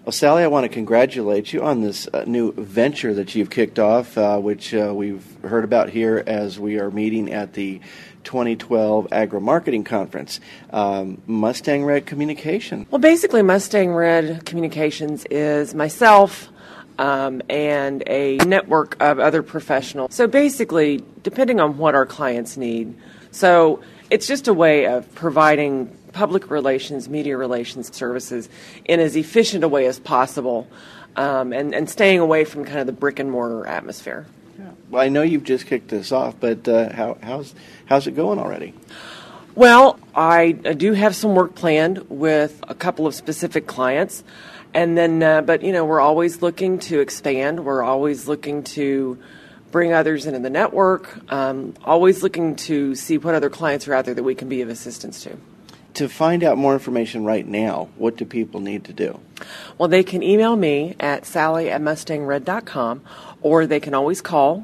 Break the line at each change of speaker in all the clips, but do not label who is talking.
Well, Sally, I want to congratulate you on this new venture that you've kicked off, which we've heard about here as we are meeting at the 2012 Agri-Marketing Conference. Mustang Red Communication.
Well, basically, Mustang Red Communications is myself and a network of other professionals. So basically, depending on what our clients need. So it's just a way of providing public relations, media relations services in as efficient a way as possible, and staying away from kind of the brick and mortar atmosphere.
Yeah. Well, I know you've just kicked this off, but how's it going already?
Well, I do have some work planned with a couple of specific clients, and then, but we're always looking to expand. We're always looking to bring others into the network. Always looking to see what other clients are out there that we can be of assistance to.
To find out more information right now, what do people need to do?
Well, they can email me at sally@mustangred.com, or they can always call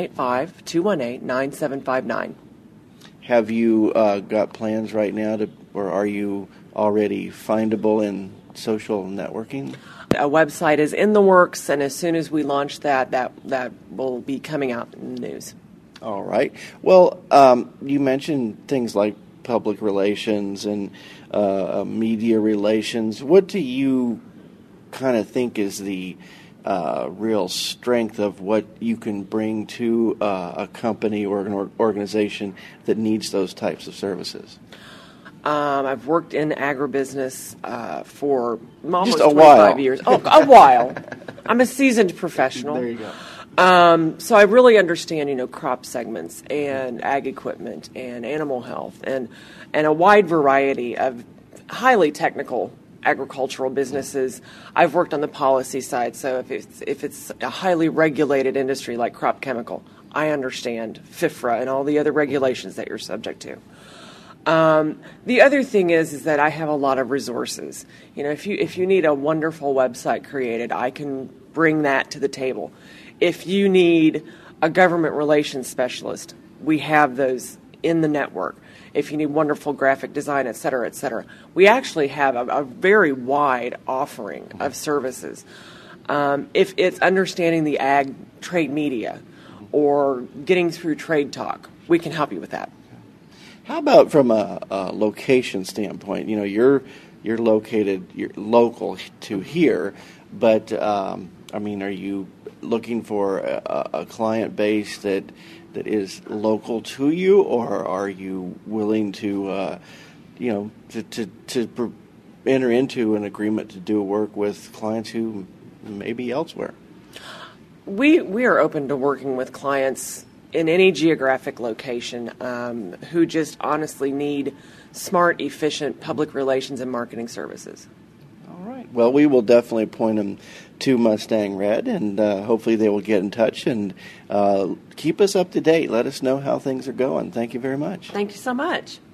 785-218-9759.
Have you got plans right now, or are you already findable in social networking?
A website is in the works, and as soon as we launch that will be coming out in the news.
All right. Well, you mentioned things like public relations and media relations. What do you kind of think is the real strength of what you can bring to a company or an organization that needs those types of services?
I've worked in agribusiness for almost
Just a
25
while.
years. Oh, a while. I'm a seasoned professional.
There you go.
So I really understand, crop segments and ag equipment and animal health and a wide variety of highly technical agricultural businesses. I've worked on the policy side, so if it's a highly regulated industry like crop chemical, I understand FIFRA and all the other regulations that you're subject to. The other thing is that I have a lot of resources. If you need a wonderful website created, I can bring that to the table. If you need a government relations specialist, we have those in the network. If you need wonderful graphic design, et cetera, we actually have a very wide offering of services. If it's understanding the ag trade media or getting through trade talk, we can help you with that.
How about from a location standpoint? You're located, you're local to here, but are you looking for a client base that is local to you, or are you willing to enter into an agreement to do work with clients who may be elsewhere?
We are open to working with clients in any geographic location who just honestly need smart, efficient public relations and marketing services.
All right. Well, we will definitely point them to Mustang Red, and hopefully they will get in touch and keep us up to date. Let us know how things are going. Thank you very much.
Thank you so much.